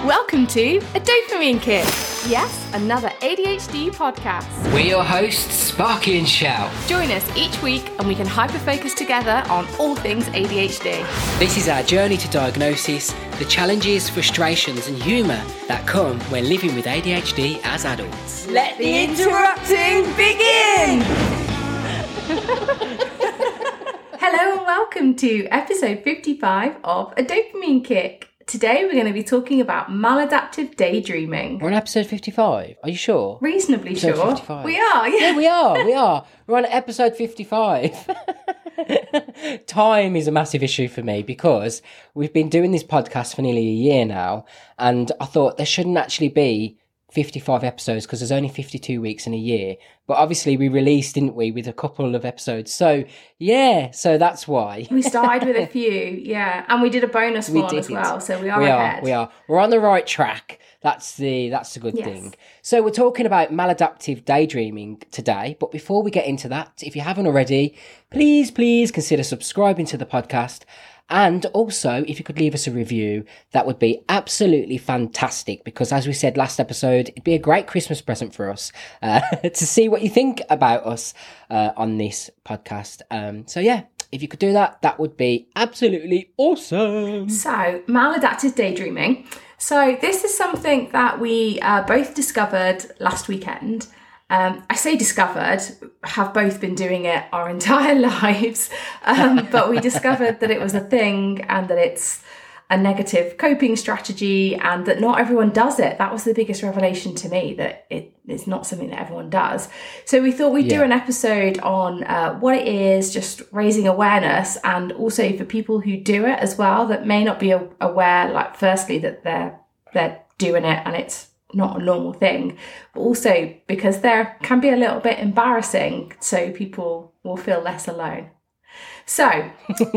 Welcome to A Dopamine Kick. Yes, another ADHD podcast. We're your hosts, Sparky and Shell. Join us each week and we can hyper-focus together on all things ADHD. This is our journey to diagnosis, the challenges, frustrations and humour that come when living with ADHD as adults. Let the interrupting begin! Hello and welcome to episode 55 of A Dopamine Kick. Today we're going to be talking about maladaptive daydreaming. We're on episode 55, are you sure? Reasonably episode sure. 55. We are, yeah. Yeah, we are. We're on episode 55. Time is a massive issue for me because we've been doing this podcast for nearly a year now, and I thought there shouldn't actually be 55 episodes because there's only 52 weeks in a year. But obviously we released, didn't we, with a couple of episodes. So, yeah, so that's why. We started with a few, yeah. And we did a bonus one as well, so we are ahead. We are. We're on the right track. That's the good thing. So we're talking about maladaptive daydreaming today. But before we get into that, if you haven't already, please consider subscribing to the podcast. And also, if you could leave us a review, that would be absolutely fantastic because, as we said last episode, it'd be a great Christmas present for us to see what you think about us on this podcast. So, yeah, if you could do that, that would be absolutely awesome. So, maladaptive daydreaming. So, this is something that we both discovered last weekend. I say discovered, have both been doing it our entire lives, but we discovered that it was a thing and that it's a negative coping strategy and that not everyone does it. That was the biggest revelation to me, that it's not something that everyone does. So we thought we'd do an episode on what it is, just raising awareness, and also for people who do it as well that may not be aware, like firstly that they're doing it and it's not a normal thing, but also because there can be a little bit embarrassing, so people will feel less alone. So,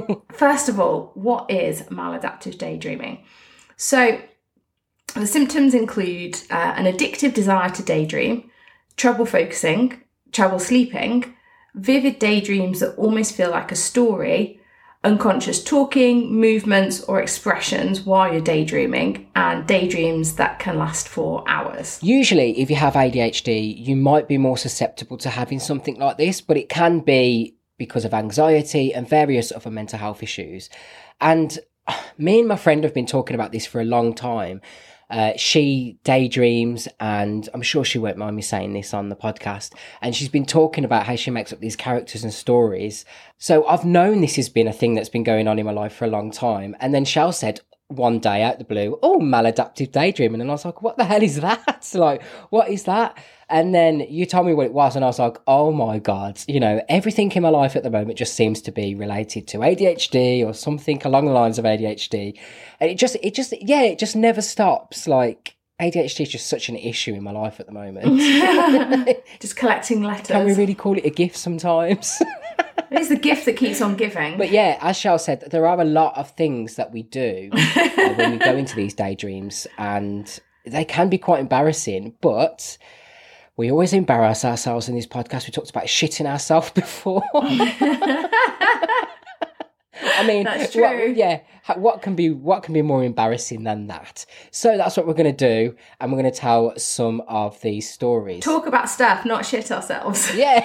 first of all, what is maladaptive daydreaming? So, the symptoms include an addictive desire to daydream, trouble focusing, trouble sleeping, vivid daydreams that almost feel like a story, unconscious talking, movements or expressions while you're daydreaming, and daydreams that can last for hours. Usually, if you have ADHD, you might be more susceptible to having something like this, but it can be because of anxiety and various other mental health issues. And me and my friend have been talking about this for a long time. She daydreams, and I'm sure she won't mind me saying this on the podcast, and she's been talking about how she makes up these characters and stories. So I've known this has been a thing that's been going on in my life for a long time. And then Shell said one day out the blue, oh, maladaptive daydreaming. And I was like, what the hell is that? Like, what is that? And then you told me what it was, and I was like, oh my God, you know, everything in my life at the moment just seems to be related to ADHD or something along the lines of ADHD. And it just never stops. Like, ADHD is just such an issue in my life at the moment. Just collecting letters. Can we really call it a gift sometimes? It's the gift that keeps on giving. But yeah, as Shell said, there are a lot of things that we do when we go into these daydreams, and they can be quite embarrassing, but we always embarrass ourselves in this podcast. We talked about shitting ourselves before. I mean, that's true. What can be more embarrassing than that? So that's what we're going to do, and we're going to tell some of these stories. Talk about stuff, not shit ourselves. Yeah.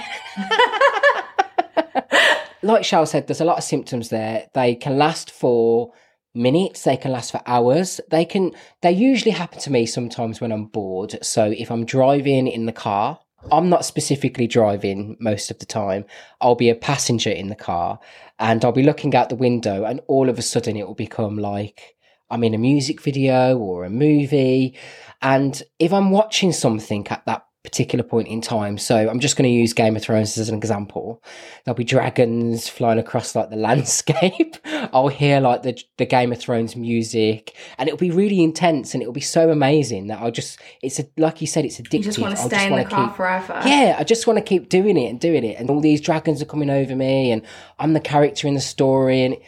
Like Shell said, there's a lot of symptoms there. They can last for minutes, they can last for hours. They usually happen to me sometimes when I'm bored. So if I'm driving in the car, I'm not specifically driving most of the time. I'll be a passenger in the car and I'll be looking out the window, and all of a sudden it will become like I'm in a music video or a movie. And if I'm watching something at that particular point in time, so I'm just going to use Game of Thrones as an example, there'll be dragons flying across like the landscape. I'll hear like the Game of Thrones music, and it'll be really intense, and it'll be so amazing that like you said, it's addictive. You just want to stay in the car forever. Yeah, I just want to keep doing it, and all these dragons are coming over me, and I'm the character in the story, and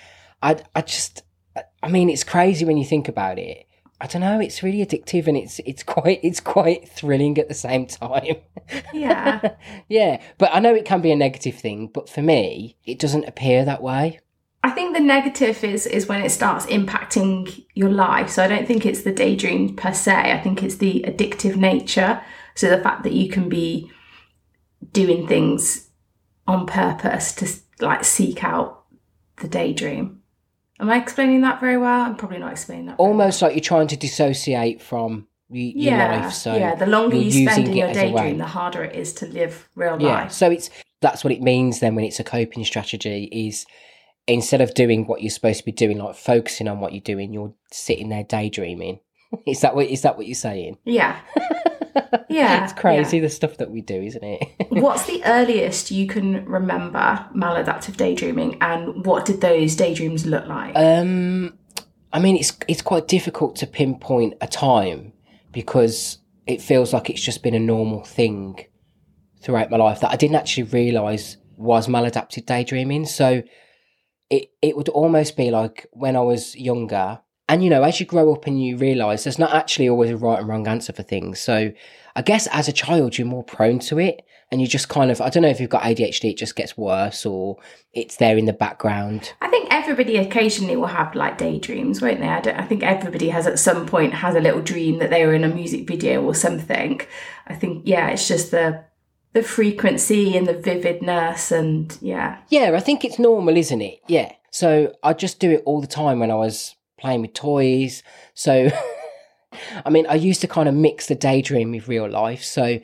I mean, it's crazy when you think about it. I don't know, it's really addictive, and it's quite thrilling at the same time. Yeah. Yeah, but I know it can be a negative thing, but for me, it doesn't appear that way. I think the negative is when it starts impacting your life. So I don't think it's the daydream per se. I think it's the addictive nature. So the fact that you can be doing things on purpose to like seek out the daydream. Am I explaining that very well? I'm probably not explaining that. Almost like you're trying to dissociate from your life. So yeah, the longer you spend in your daydream, the harder it is to live real life. So that's what it means then when it's a coping strategy is instead of doing what you're supposed to be doing, like focusing on what you're doing, you're sitting there daydreaming. Is that what you're saying? Yeah. Yeah. It's crazy the stuff that we do, isn't it? What's the earliest you can remember maladaptive daydreaming, and what did those daydreams look like? I mean, it's quite difficult to pinpoint a time because it feels like it's just been a normal thing throughout my life that I didn't actually realise was maladaptive daydreaming. So it would almost be like when I was younger, and as you grow up and you realise there's not actually always a right and wrong answer for things. So I guess as a child you're more prone to it, and you just kind of, I don't know if you've got ADHD, it just gets worse or it's there in the background. I think everybody occasionally will have like daydreams, won't they? I think everybody has at some point has a little dream that they were in a music video or something. I think, it's just the frequency and the vividness and Yeah, I think it's normal, isn't it? Yeah. So I just do it all the time when I was playing with toys. So, I mean, I used to kind of mix the daydream with real life. So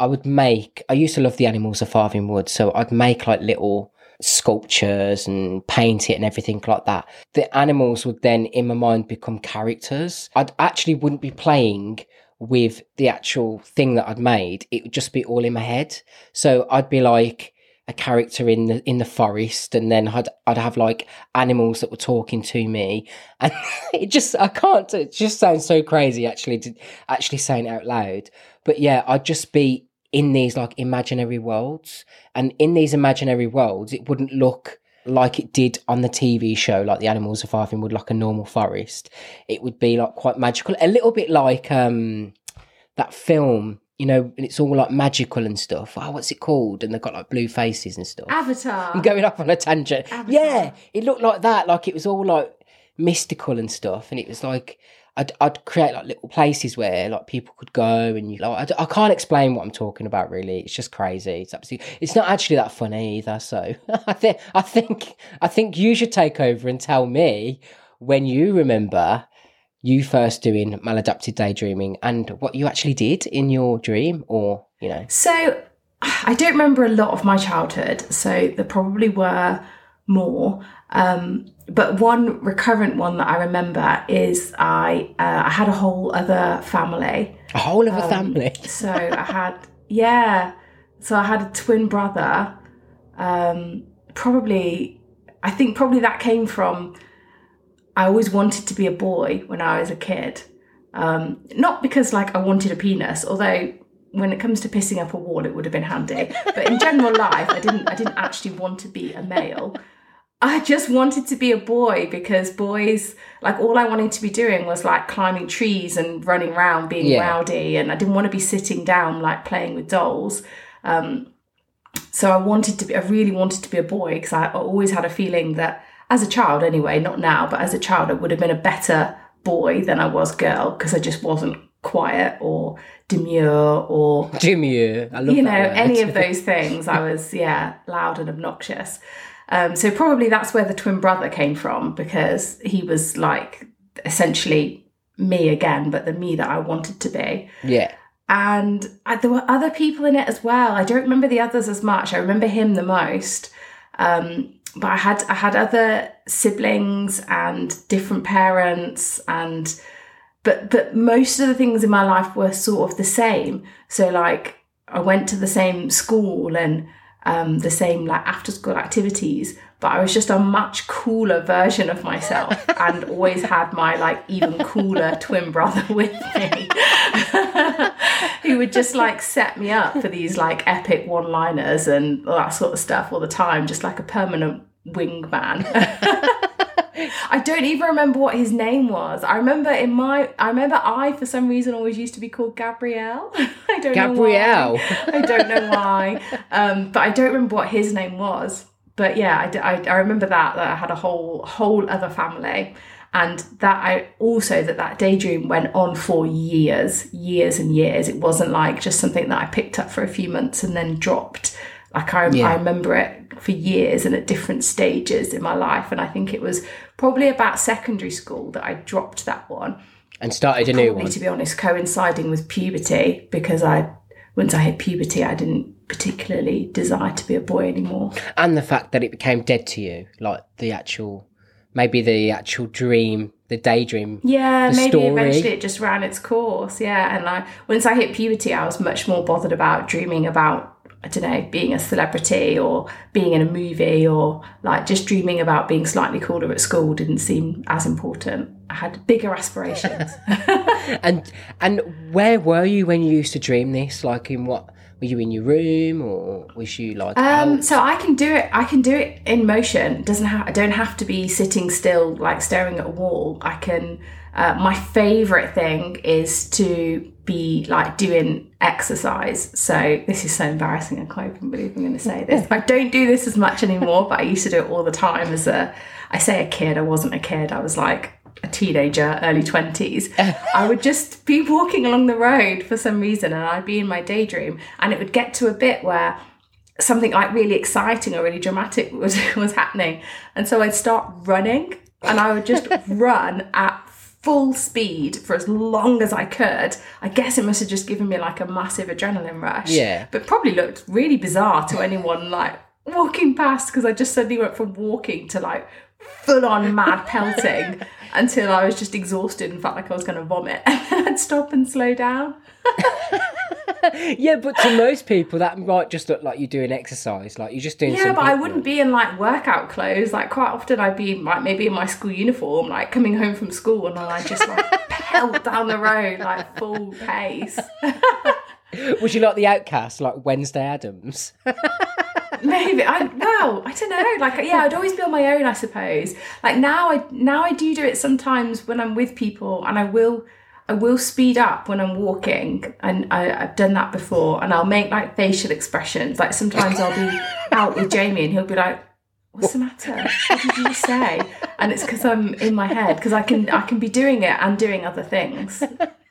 I used to love the animals of Farthing Wood. So I'd make like little sculptures and paint it and everything like that. The animals would then, in my mind, become characters. Wouldn't be playing with the actual thing that I'd made. It would just be all in my head. So I'd be like a character in the forest, and then I'd have like animals that were talking to me, and it just sounds so crazy actually saying it out loud. But yeah, I'd just be in these like imaginary worlds, and in these imaginary worlds it wouldn't look like it did on the TV show, like the Animals of Farthing Wood, like a normal forest. It would be like quite magical, a little bit like that film, and it's all like magical and stuff. Oh, what's it called? And they've got like blue faces and stuff. Avatar. I'm going off on a tangent. Avatar. Yeah, it looked like that, like it was all like mystical and stuff, and it was like I'd create like little places where like people could go, and I can't explain what I'm talking about really. It's just crazy. It's not actually that funny either. So I think you should take over and tell me when you remember you first doing maladaptive daydreaming and what you actually did in your dream, or So I don't remember a lot of my childhood, so there probably were more. But one recurrent one that I remember is I had a whole other family. A whole other family? So I had, so I had a twin brother. I think probably that came from, I always wanted to be a boy when I was a kid. Not because like I wanted a penis, although when it comes to pissing up a wall, it would have been handy. But in general life, I didn't actually want to be a male. I just wanted to be a boy because boys, like all I wanted to be doing was like climbing trees and running around being rowdy, and I didn't want to be sitting down like playing with dolls. So I really wanted to be a boy because I always had a feeling that as a child anyway, not now, but as a child, I would have been a better boy than I was girl because I just wasn't quiet or demure or... Demure, I love that word. Any of those things. I was, loud and obnoxious. So probably that's where the twin brother came from, because he was like essentially me again, but the me that I wanted to be. Yeah. And there were other people in it as well. I don't remember the others as much. I remember him the most. But I had other siblings and different parents, but most of the things in my life were sort of the same. So like I went to the same school and the same like after school activities, but I was just a much cooler version of myself and always had my like even cooler twin brother with me who would just like set me up for these like epic one-liners and all that sort of stuff all the time, just like a permanent wingman. I don't even remember what his name was. I remember I for some reason always used to be called Gabrielle. I don't know why. But I don't remember what his name was. But yeah, I remember that I had a whole other family, and that daydream went on for years and years. It wasn't like just something that I picked up for a few months and then dropped. Like I remember it for years and at different stages in my life. And I think it was probably about secondary school that I dropped that one. And started a new one. To be honest, coinciding with puberty, because once I hit puberty, I didn't particularly desire to be a boy anymore. And the fact that it became dead to you, like the actual dream, the daydream. Yeah, maybe story. Eventually it just ran its course. Yeah, and once I hit puberty, I was much more bothered about dreaming about, I don't know, being a celebrity or being in a movie, or like just dreaming about being slightly cooler at school didn't seem as important. I had bigger aspirations. And where were you when you used to dream this? Like in what? Were you in your room, or was you like out? So I can do it in motion. I don't have to be sitting still, like staring at a wall. I can. My favourite thing is to be like doing exercise. So this is so embarrassing. I can't even believe I'm going to say this. I don't do this as much anymore, but I used to do it all the time I say a kid. I wasn't a kid. I was like a teenager, early 20s. I would just be walking along the road for some reason, and I'd be in my daydream, and it would get to a bit where something like really exciting or really dramatic was happening, and so I'd start running, and I would just run at full speed for as long as I could. I guess it must have just given me like a massive adrenaline rush. Yeah. But probably looked really bizarre to anyone like walking past, because I just suddenly went from walking to like full on mad pelting until I was just exhausted and felt like I was going to vomit, and then I'd stop and slow down. Yeah, but to most people that might just look like you're doing exercise, like you're just doing something. Yeah, but I wouldn't be in like workout clothes. Like quite often I'd be like maybe in my school uniform, like coming home from school, and then I'd just like pelt down the road like full pace. Would you like the Outcast, like Wednesday Addams? Maybe I don't know. Like, yeah, I'd always be on my own, I suppose. Like now I do it sometimes when I'm with people, and I will speed up when I'm walking, and I've done that before, and I'll make like facial expressions. Like sometimes I'll be out with Jamie, and he'll be like, "What's the matter? What did you just say?" And it's because I'm in my head, because I can be doing it and doing other things.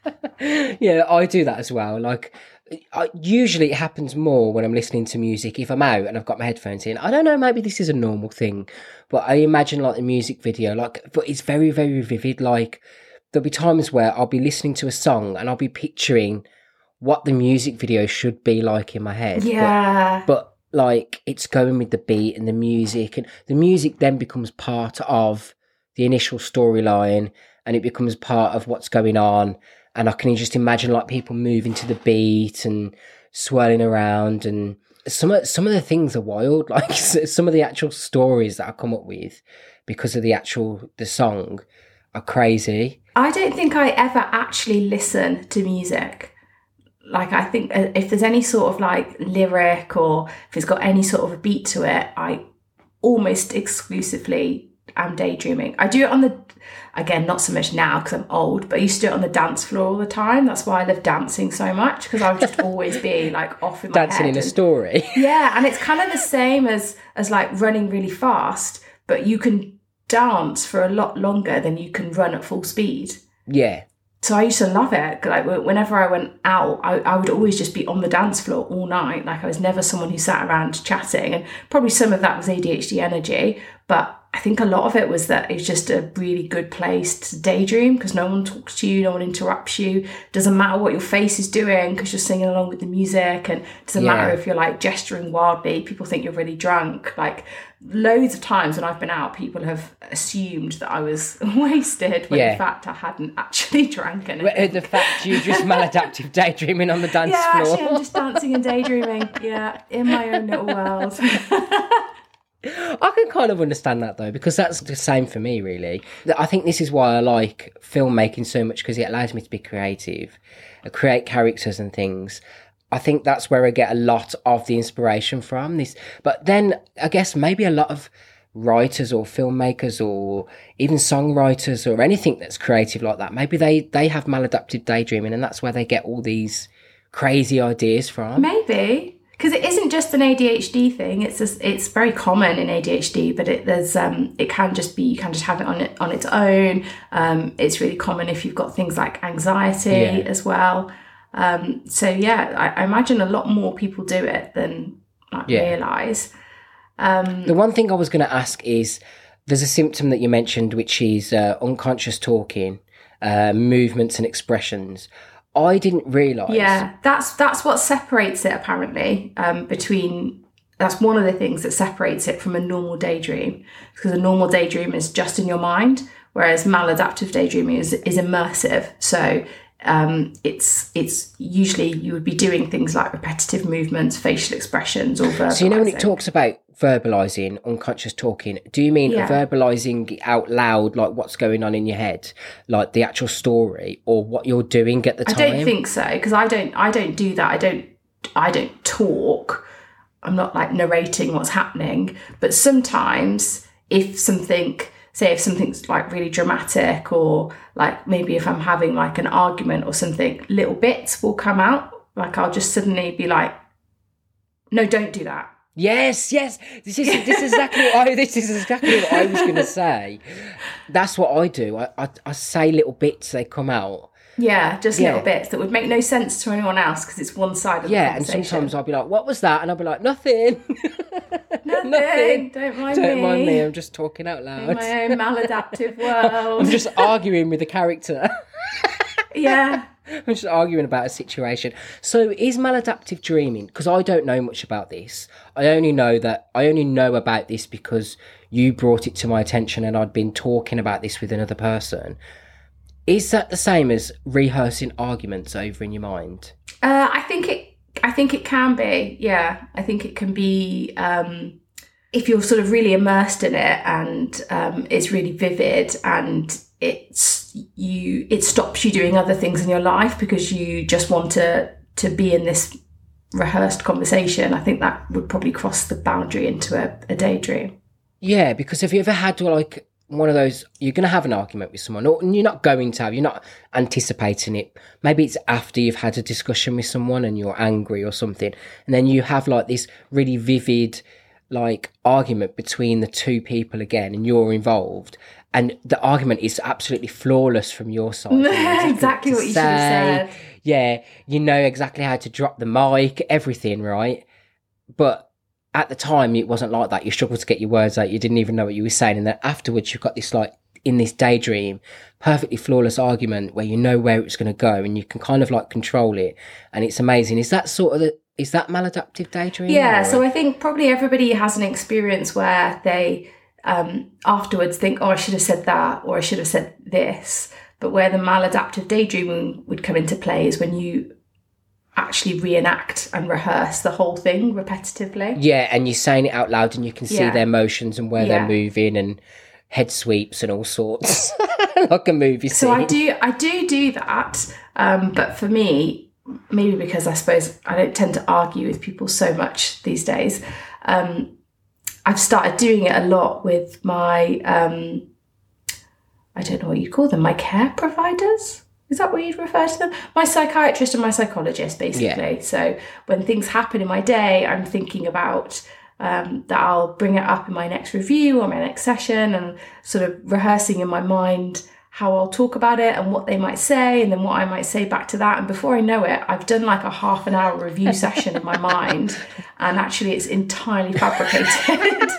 Yeah, I do that as well. Like, usually it happens more when I'm listening to music. If I'm out and I've got my headphones in, I don't know, maybe this is a normal thing, but I imagine like the music video, like, but it's very, very vivid. Like, there'll be times where I'll be listening to a song and I'll be picturing what the music video should be like in my head. Yeah. But like, it's going with the beat and the music then becomes part of the initial storyline, and it becomes part of what's going on. And I can just imagine like people moving to the beat and swirling around, and some of the things are wild. Like some of the actual stories that I come up with because of the song are crazy. I don't think I ever actually listen to music. Like, I think if there's any sort of like lyric, or if it's got any sort of a beat to it, I almost exclusively am daydreaming. I do it again, not so much now because I'm old, but I used to do it on the dance floor all the time. That's why I love dancing so much, because I would just always be like off in my head. Dancing in a story. Yeah, and it's kind of the same as like running really fast, but you can dance for a lot longer than you can run at full speed. Yeah. So I used to love it. Like whenever I went out, I would always just be on the dance floor all night. Like I was never someone who sat around chatting, and probably some of that was ADHD energy, but I think a lot of it was that it's just a really good place to daydream, because no one talks to you, no one interrupts you. Doesn't matter what your face is doing, because you're singing along with the music, and it doesn't matter if you're like gesturing wildly. People think you're really drunk. Like loads of times when I've been out, people have assumed that I was wasted, when in fact I hadn't actually drank anything. The fact you just maladaptive daydreaming on the dance floor. Yeah, actually I'm just dancing and daydreaming. Yeah, in my own little world. I can kind of understand that though, because that's the same for me really. I think this is why I like filmmaking so much, because it allows me to be creative, create characters and things. I think that's where I get a lot of the inspiration from this. But then I guess maybe a lot of writers or filmmakers or even songwriters or anything that's creative like that, maybe they have maladaptive daydreaming, and that's where they get all these crazy ideas from. Maybe. because it isn't just an ADHD thing. It's very common in ADHD, but it can just be, you can just have it on its own. It's really common if you've got things like anxiety as well. So yeah, I imagine a lot more people do it than realise. The one thing I was going to ask is, there's a symptom that you mentioned, which is unconscious talking, movements and expressions. I didn't realise. Yeah, that's what separates it apparently. That's one of the things that separates it from a normal daydream, because a normal daydream is just in your mind, whereas maladaptive daydreaming is immersive. So it's usually you would be doing things like repetitive movements, facial expressions, or verbalising. So when it talks about verbalising, unconscious talking, do you mean verbalising out loud, like what's going on in your head, like the actual story, or what you're doing at the time? I don't think so, because I don't do that. I don't talk. I'm not like narrating what's happening. But sometimes if something's like really dramatic, or like maybe if I'm having like an argument or something, little bits will come out. Like I'll just suddenly be like, no, don't do that. Yes. This is exactly what I was going to say. That's what I do. I say little bits, they come out. Yeah, just little bits that would make no sense to anyone else because it's one side of the conversation. And sometimes I'll be like, what was that? And I'll be like, nothing. Nothing. Don't mind me. I'm just talking out loud. In my own maladaptive world. I'm just arguing with the character. Yeah. I'm just arguing about a situation. So is maladaptive dreaming, because I don't know much about this. I only know about this because you brought it to my attention and I'd been talking about this with another person. Is that the same as rehearsing arguments over in your mind? I think it can be. Yeah, I think it can be if you're sort of really immersed in it and it's really vivid, and it stops you doing other things in your life because you just want to be in this rehearsed conversation. I think that would probably cross the boundary into a daydream. Yeah, because have you ever had like one of those, you're going to have an argument with someone, or you're not anticipating it. Maybe it's after you've had a discussion with someone and you're angry or something. And then you have like this really vivid, like argument between the two people again, and you're involved. And the argument is absolutely flawless from your side. Exactly what you should have said. Yeah, you know exactly how to drop the mic, everything, right? But at the time, it wasn't like that. You struggled to get your words out. You didn't even know what you were saying. And then afterwards, you've got this, like, in this daydream, perfectly flawless argument where you know where it's going to go and you can kind of, like, control it. And it's amazing. Is that is that maladaptive daydreaming? Yeah, so I think probably everybody has an experience where they afterwards think, oh, I should have said that, or I should have said this. But where the maladaptive daydreaming would come into play is when you actually reenact and rehearse the whole thing repetitively. Yeah, and you're saying it out loud and you can see their motions and where they're moving and head sweeps and all sorts. Like a movie scene. So I do that. But for me, maybe because I suppose I don't tend to argue with people so much these days, I've started doing it a lot with my I don't know what you call them, my care providers. Is that what you'd refer to them? My psychiatrist and my psychologist, basically. Yeah. So when things happen in my day, I'm thinking about that I'll bring it up in my next review or my next session, and sort of rehearsing in my mind how I'll talk about it and what they might say, and then what I might say back to that. And before I know it, I've done like a half an hour review session in my mind, and actually it's entirely fabricated.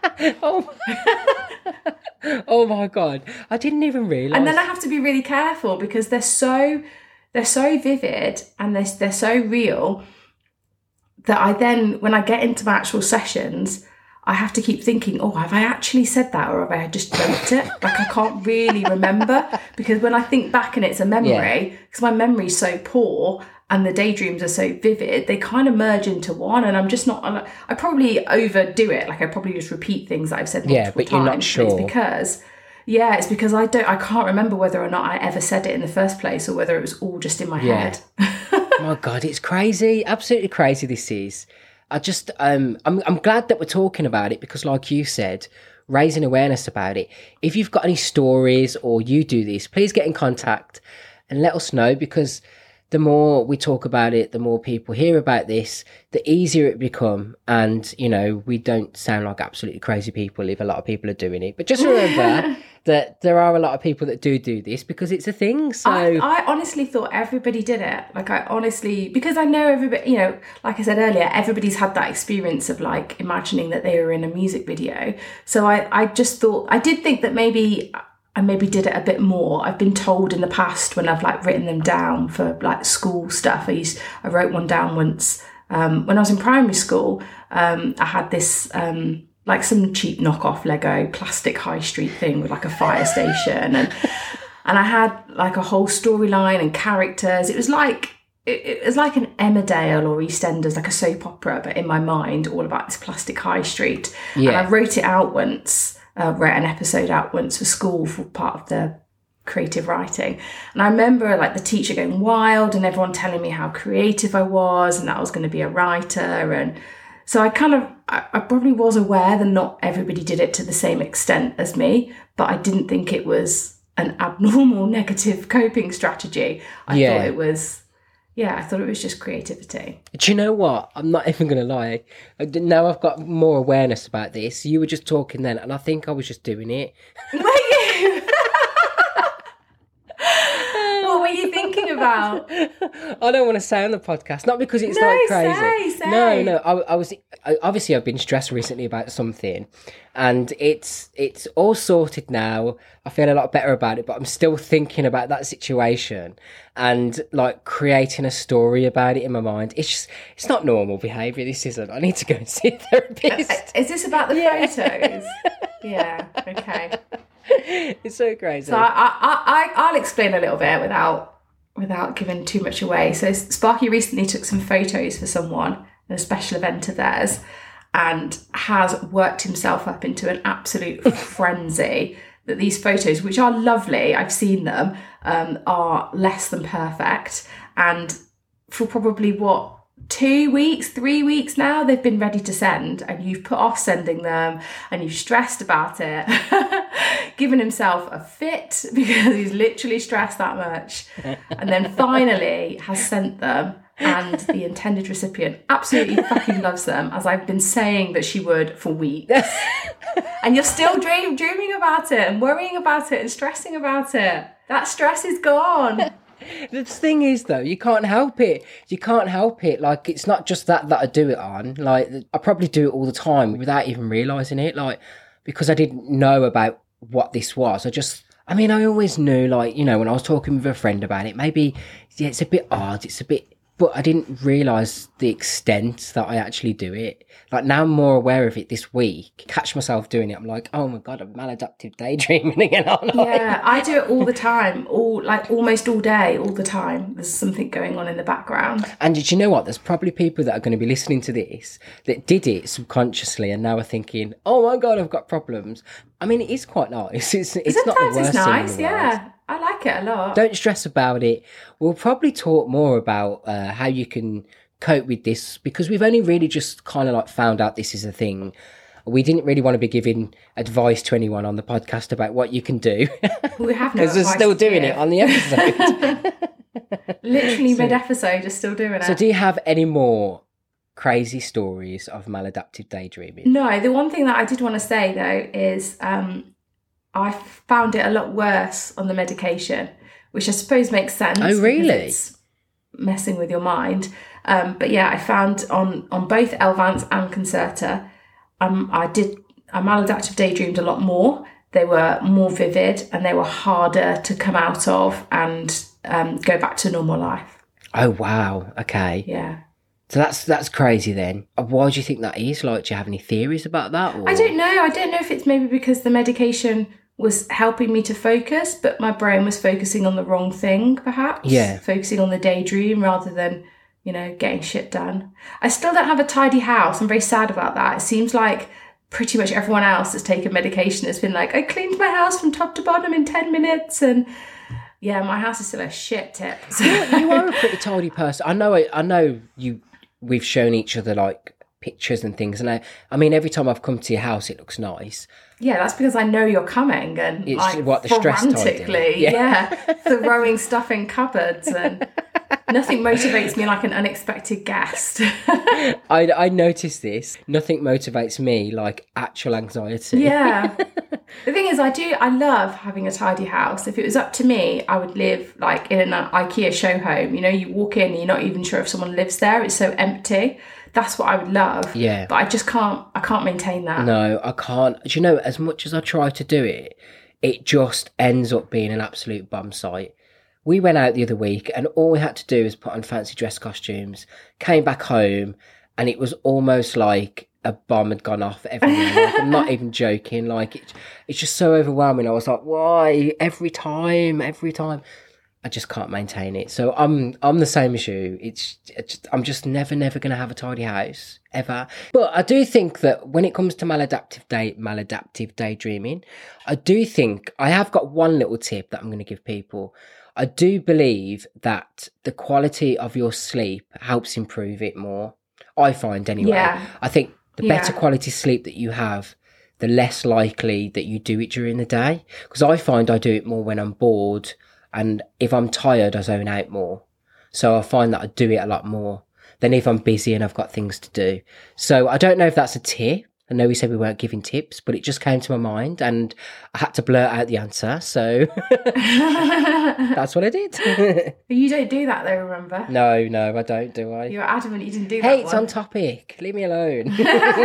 Oh my God, I didn't even realise. And then I have to be really careful because they're so vivid and they're so real that I then, when I get into my actual sessions, I have to keep thinking, oh, have I actually said that, or have I just dreamt it? Like I can't really remember, because when I think back and it's a memory, because my memory's so poor and the daydreams are so vivid, they kind of merge into one, and I'm just not, I probably overdo it. Like I probably just repeat things that I've said multiple times. But you're not sure. It's because I can't remember whether or not I ever said it in the first place, or whether it was all just in my head. My God, it's crazy. Absolutely crazy this is. I just, I'm glad that we're talking about it, because like you said, raising awareness about it. If you've got any stories or you do this, please get in contact and let us know, because the more we talk about it, the more people hear about this, the easier it become. And, you know, we don't sound like absolutely crazy people if a lot of people are doing it. But just remember that there are a lot of people that do this because it's a thing. So I honestly thought everybody did it. Like, I honestly, because I know everybody, you know, like I said earlier, everybody's had that experience of like imagining that they were in a music video. So I just thought, I did think that maybe I maybe did it a bit more. I've been told in the past when I've like written them down for like school stuff. I wrote one down once when I was in primary school. I had this like some cheap knockoff Lego plastic high street thing with like a fire station, and I had like a whole storyline and characters. It was like an Emmerdale or EastEnders, like a soap opera, but in my mind, all about this plastic high street. Yeah. And I wrote it out once. Wrote an episode out once for school for part of the creative writing. And I remember like the teacher going wild and everyone telling me how creative I was and that I was going to be a writer. And so I probably was aware that not everybody did it to the same extent as me, but I didn't think it was an abnormal negative coping strategy. I thought it was just creativity. Do you know what? I'm not even going to lie. Now I've got more awareness about this. You were just talking then, and I think I was just doing it. Were you? What were you thinking about? I don't want to say on the podcast, not because it's like crazy. Say. No. Obviously, I've been stressed recently about something, and it's all sorted now. I feel a lot better about it, but I'm still thinking about that situation and like creating a story about it in my mind. It's not normal behaviour. This isn't. I need to go and see a therapist. Is this about the photos? Yeah. Okay. It's so crazy. So I'll explain a little bit without giving too much away. So Sparky recently took some photos for someone at a special event of theirs and has worked himself up into an absolute frenzy that these photos, which are lovely, I've seen them, are less than perfect. And for probably 2 weeks, 3 weeks now, they've been ready to send, and you've put off sending them and you've stressed about it, given himself a fit because he's literally stressed that much, and then finally has sent them, and the intended recipient absolutely fucking loves them, as I've been saying that she would for weeks. And you're still dreaming about it and worrying about it and stressing about it. That stress is gone. The thing is, though, you can't help it. Like, it's not just that I do it on. Like, I probably do it all the time without even realising it. Like, because I didn't know about what this was. I always knew, like, you know, when I was talking with a friend about it, maybe, yeah, it's a bit odd. But I didn't realise the extent that I actually do it. Like, now I'm more aware of it this week. Catch myself doing it. I'm like, oh my God, I'm maladaptive daydreaming again, aren't I? Yeah, I do it all the time. Almost all day, all the time. There's something going on in the background. And did you know what? There's probably people that are going to be listening to this that did it subconsciously and now are thinking, oh my God, I've got problems. I mean, it is quite nice. It's not the worst Sometimes it's nice, thing in the world. yeah. I like it a lot. Don't stress about it. We'll probably talk more about how you can cope with this, because we've only really just kind of like found out this is a thing. We didn't really want to be giving advice to anyone on the podcast about what you can do. We have no because we're still doing it on the episode. Literally mid-episode, just still doing it. So do you have any more crazy stories of maladaptive daydreaming? No, the one thing that I did want to say, though, is I found it a lot worse on the medication, which I suppose makes sense. Oh, really? It's messing with your mind. But yeah, I found on both Elvance and Concerta, I maladaptive daydreamed a lot more. They were more vivid and they were harder to come out of and go back to normal life. Oh, wow. Okay. Yeah. So that's crazy then. Why do you think that is? Like, do you have any theories about that? Or? I don't know. I don't know if it's maybe because the medication was helping me to focus, but my brain was focusing on the wrong thing, perhaps. Yeah. Focusing on the daydream rather than, you know, getting shit done. I still don't have a tidy house. I'm very sad about that. It seems like pretty much everyone else that's taken medication has been like, I cleaned my house from top to bottom in 10 minutes. And yeah, my house is still a shit tip. So. You are a pretty tidy person. I know we've shown each other like pictures and things. And I mean, every time I've come to your house, it looks nice. Yeah, that's because I know you're coming and it's like what the stress frantically, yeah, throwing stuff in cupboards and Nothing motivates me like an unexpected guest. I noticed this. Nothing motivates me like actual anxiety. Yeah. The thing is, I love having a tidy house. If it was up to me, I would live like in an IKEA show home. You know, you walk in and you're not even sure if someone lives there. It's so empty. That's what I would love. Yeah. But I just can't maintain that. No, I can't. Do you know, as much as I try to do it, it just ends up being an absolute bum site. We went out the other week and all we had to do was put on fancy dress costumes, came back home, and it was almost like a bomb had gone off everywhere. Like, I'm not even joking. Like, it's just so overwhelming. I was like, why? Every time. I just can't maintain it. So I'm the same as you. I'm just never going to have a tidy house, ever. But I do think that when it comes to maladaptive daydreaming, I do think I have got one little tip that I'm going to give people. I do believe that the quality of your sleep helps improve it more. I find anyway. Yeah. I think the better quality sleep that you have, the less likely that you do it during the day. Because I find I do it more when I'm bored, and if I'm tired, I zone out more. So I find that I do it a lot more than if I'm busy and I've got things to do. So I don't know if that's a tip. I know we said we weren't giving tips, but it just came to my mind and I had to blurt out the answer. So that's what I did. You don't do that though, remember? No, I don't, do I? You're adamant you didn't do that. Hey, it's on topic. Leave me alone.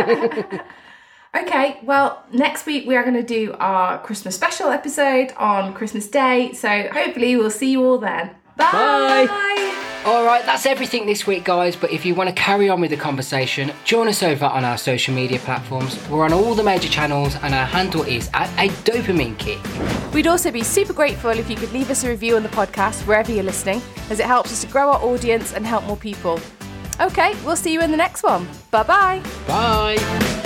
Okay, well, next week we are going to do our Christmas special episode on Christmas Day. So hopefully we'll see you all then. Bye! All right, that's everything this week, guys. But if you want to carry on with the conversation, join us over on our social media platforms. We're on all the major channels and our handle is @adopaminekick. We'd also be super grateful if you could leave us a review on the podcast wherever you're listening, as it helps us to grow our audience and help more people. Okay, we'll see you in the next one. Bye-bye. Bye.